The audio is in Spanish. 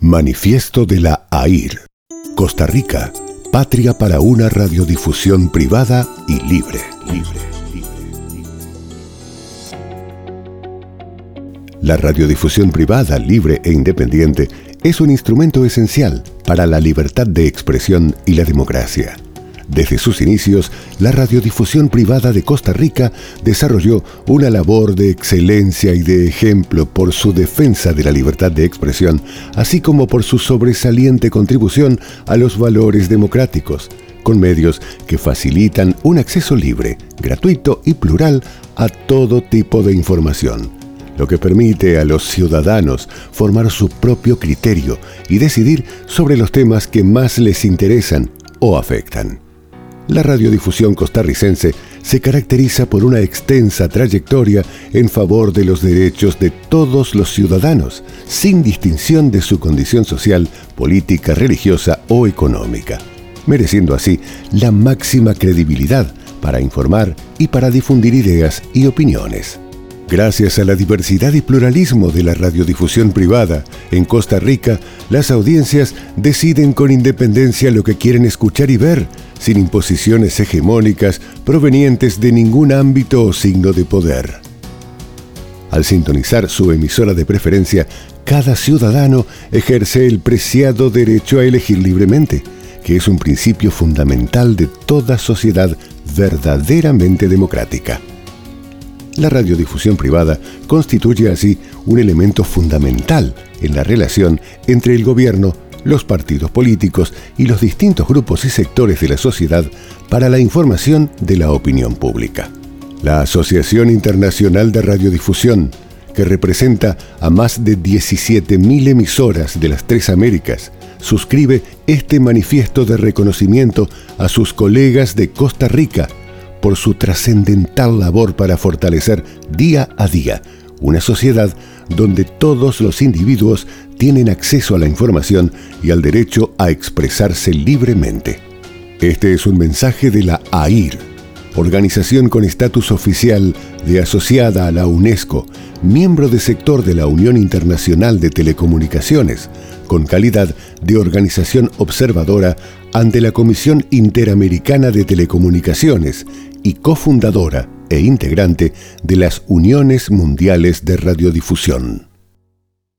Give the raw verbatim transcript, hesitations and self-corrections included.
Manifiesto de la A I R. Costa Rica, patria para una radiodifusión privada y libre. libre, libre, libre. La radiodifusión privada, libre e independiente es un instrumento esencial para la libertad de expresión y la democracia. Desde sus inicios, la radiodifusión privada de Costa Rica desarrolló una labor de excelencia y de ejemplo por su defensa de la libertad de expresión, así como por su sobresaliente contribución a los valores democráticos, con medios que facilitan un acceso libre, gratuito y plural a todo tipo de información, lo que permite a los ciudadanos formar su propio criterio y decidir sobre los temas que más les interesan o afectan. La radiodifusión costarricense se caracteriza por una extensa trayectoria en favor de los derechos de todos los ciudadanos, sin distinción de su condición social, política, religiosa o económica, mereciendo así la máxima credibilidad para informar y para difundir ideas y opiniones. Gracias a la diversidad y pluralismo de la radiodifusión privada, en Costa Rica, las audiencias deciden con independencia lo que quieren escuchar y ver, sin imposiciones hegemónicas provenientes de ningún ámbito o signo de poder. Al sintonizar su emisora de preferencia, cada ciudadano ejerce el preciado derecho a elegir libremente, que es un principio fundamental de toda sociedad verdaderamente democrática. La radiodifusión privada constituye así un elemento fundamental en la relación entre el gobierno, los partidos políticos y los distintos grupos y sectores de la sociedad para la información de la opinión pública. La Asociación Internacional de Radiodifusión, que representa a más de diecisiete mil emisoras de las tres Américas, suscribe este manifiesto de reconocimiento a sus colegas de Costa Rica por su trascendental labor para fortalecer día a día una sociedad donde todos los individuos tienen acceso a la información y al derecho a expresarse libremente. Este es un mensaje de la A I R, organización con estatus oficial de asociada a la UNESCO, miembro de sector de la Unión Internacional de Telecomunicaciones, con calidad de organización observadora ante la Comisión Interamericana de Telecomunicaciones y cofundadora e integrante de las Uniones Mundiales de Radiodifusión.